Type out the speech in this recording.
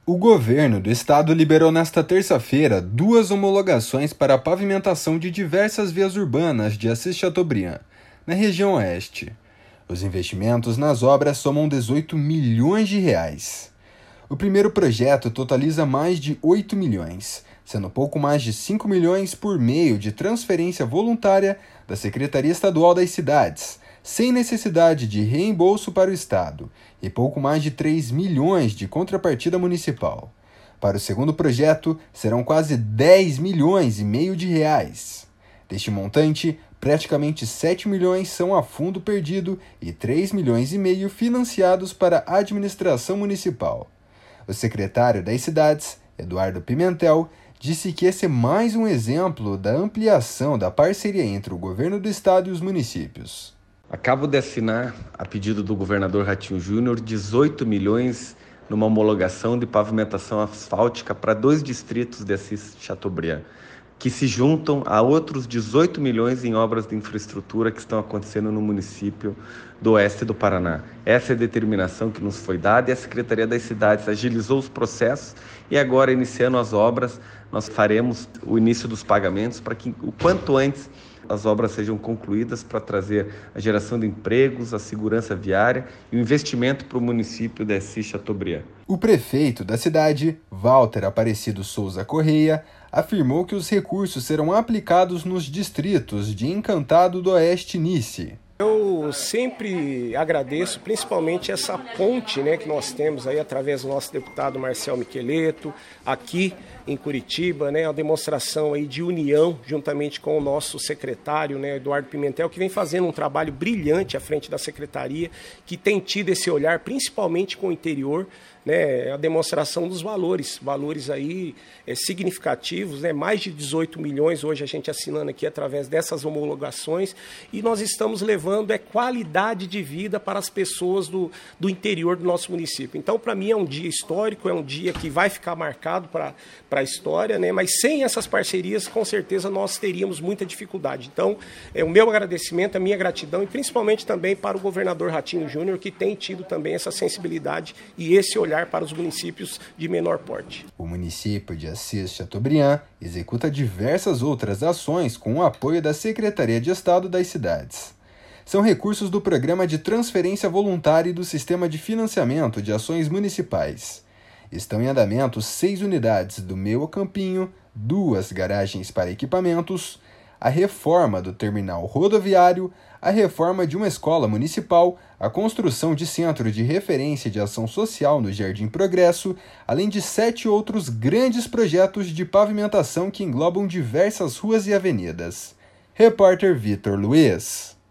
O governo do estado liberou nesta terça-feira 2 homologações para a pavimentação de diversas vias urbanas de Assis Chateaubriand, na região oeste. Os investimentos nas obras somam 18 milhões de reais. O primeiro projeto totaliza mais de 8 milhões, sendo pouco mais de 5 milhões por meio de transferência voluntária da Secretaria Estadual das Cidades, sem necessidade de reembolso para o Estado, e pouco mais de 3 milhões de contrapartida municipal. Para o segundo projeto, serão quase 10 milhões e meio de reais. Deste montante, praticamente 7 milhões são a fundo perdido e 3 milhões e meio financiados para a administração municipal. O secretário das Cidades, Eduardo Pimentel, disse que esse é mais um exemplo da ampliação da parceria entre o governo do estado e os municípios. Acabo de assinar, a pedido do governador Ratinho Júnior, 18 milhões numa homologação de pavimentação asfáltica para 2 distritos de Assis Chateaubriand, que se juntam a outros 18 milhões em obras de infraestrutura que estão acontecendo no município do oeste do Paraná. Essa é a determinação que nos foi dada e a Secretaria das Cidades agilizou os processos e agora, iniciando as obras, nós faremos o início dos pagamentos para que o quanto antes as obras sejam concluídas para trazer a geração de empregos, a segurança viária e o investimento para o município de Assis Chateaubriand. O prefeito da cidade, Walter Aparecido Souza Correia, afirmou que os recursos serão aplicados nos distritos de Encantado do Oeste e Nice. Eu sempre agradeço, principalmente essa ponte, que nós temos aí através do nosso deputado Marcel Micheleto, aqui em Curitiba, a demonstração aí de união, juntamente com o nosso secretário, Eduardo Pimentel, que vem fazendo um trabalho brilhante à frente da secretaria, que tem tido esse olhar, principalmente com o interior, a demonstração dos valores aí significativos, mais de 18 milhões hoje a gente assinando aqui através dessas homologações, e nós estamos levando qualidade de vida para as pessoas do interior do nosso município. Então, para mim é um dia histórico, é um dia que vai ficar marcado para a história, mas sem essas parcerias, com certeza nós teríamos muita dificuldade. Então, o meu agradecimento, a minha gratidão, e principalmente também para o governador Ratinho Júnior, que tem tido também essa sensibilidade e esse olhar para os municípios de menor porte. O município de Assis Chateaubriand executa diversas outras ações com o apoio da Secretaria de Estado das Cidades. São recursos do Programa de Transferência Voluntária e do Sistema de Financiamento de Ações Municipais. Estão em andamento 6 unidades do Meu Campinho, 2 garagens para equipamentos, a reforma do terminal rodoviário, a reforma de uma escola municipal, a construção de centro de referência de ação social no Jardim Progresso, além de 7 outros grandes projetos de pavimentação que englobam diversas ruas e avenidas. Repórter Vitor Luiz.